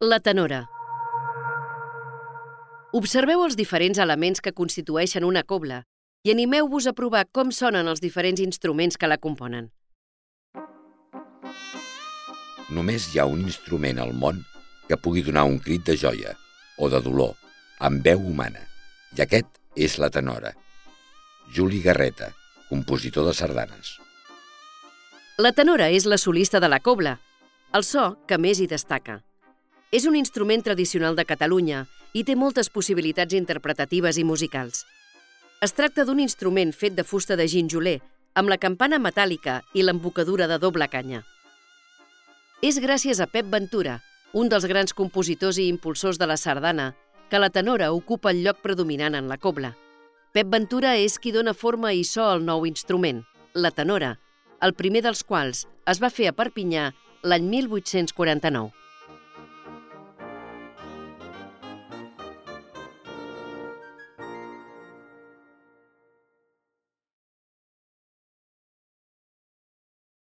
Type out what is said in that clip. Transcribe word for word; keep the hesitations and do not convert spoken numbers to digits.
La tenora. Observeu els diferents elements que constitueixen una cobla i animeu-vos a provar com sonen els diferents instruments que la componen. Només hi ha un instrument al món que pugui donar un crit de joia o de dolor amb veu humana, i aquest és la tenora. Juli Garreta, compositor de sardanes. La tenora és la solista de la cobla, el so que més hi destaca. És un instrument tradicional de Catalunya i té moltes possibilitats interpretatives i musicals. Es tracta d'un instrument fet de fusta de ginjoler, amb la campana metàl·lica i l'embocadura de doble canya. És gràcies a Pep Ventura, un dels grans compositors i impulsors de la sardana, que la tenora ocupa el lloc predominant en la cobla. Pep Ventura és qui dona forma i so al nou instrument, la tenora, el primer dels quals es va fer a Perpinyà l'any mil vuit-cents quaranta-nou.